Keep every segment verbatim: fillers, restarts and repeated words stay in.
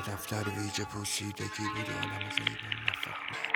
دفتر ویژه پوسیدگی بود عالم غیبم نفهمید.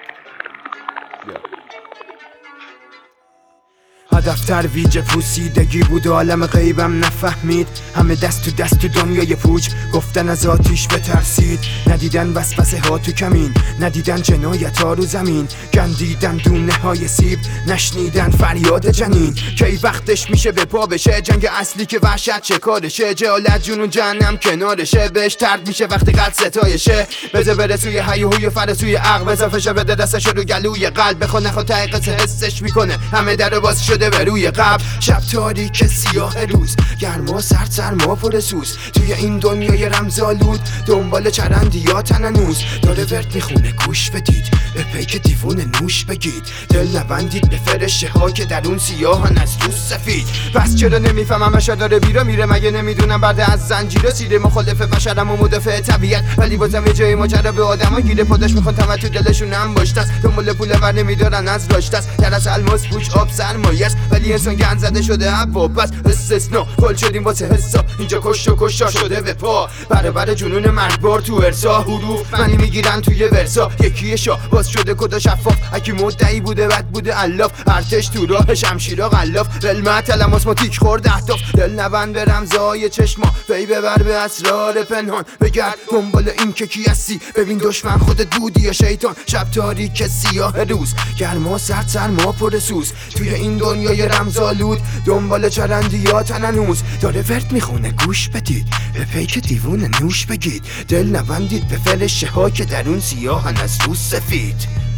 دفتر ویژه پوسیدگی بود و عالم غیبم نفهمید. همه دست تو دست تو دنیای پوچ، گفتن از آتیش بترسید. ندیدن وسوسه ها تو کمین، ندیدن جنایت ها رو زمین. گندیدن دونه های سیب، نشنیدن فریاد جنین. کی وقتش میشه به پا بشه، جنگ اصلی که وحشت چه کارشه. جهالت جنون جهنم کنارشه، بهش ترد میشه وقتی قد ستایشه. بذار بره سوی هیوهوی فرسوی عقل، بذار فشار بده دستش رو گلوی قلب. بخوا نخوا ته قصه حسش میکنه همه در باز شده به روی قبل. شب تاریک سیاه روز، گرما سرد سرما پر سوز. توی این دنیای رمزآلود دنبال چرندی یا تننوز. داره ورد میخونه گوش بدید، به پیک دیوونه نوش بگید. دل نبندید به فرشه ها که در اون سیاهن از تو سفید. پس چرا نمیفهمم بشر داره بیرا میره؟ مگه نمیدونم برده از زنجیر و سیره؟ مخالف بشرم و مدافع طبیعت، ولی بازم یه جای ماجرا به آدما گیره. پاداش میخوان تمام تو دلشون هم باشتست، دنبال پول ور نمیدارن از راشتست. در از الماس پوچ آب سرمایه‌ست، ولی انسان گند زده شده هوا. پس استثنا گل شدیم واسه حسا، اینجا کشت و کشتا شده به پا. برابر جنون مرگبار تو ارسا، حروف منی میگیرن توی ورسا. یکی شاه باز شده کدا شفاف، اکی مدعی بوده بد بوده الاف. ارتش تو راه شمشیرا غلاف، علم تلماس ما تیک خورد اهداف. دل نبند به رمزای چشما، پی ببر به اسرار پنهان. بگرد دنبال این که کی هستی، ببین دشمن خودت بودی یا شیطان. شب تاریک سیاه روز، گرما سرد سرما پر سوز. توی این دنیای رمزآلود دنبال چرندی یا تننوز. داره ورد میخونه گوش بدید، به پیک دیوونه نوش بگید. دل نبندید به فرشه ها که درون سیاهن از تو سفید.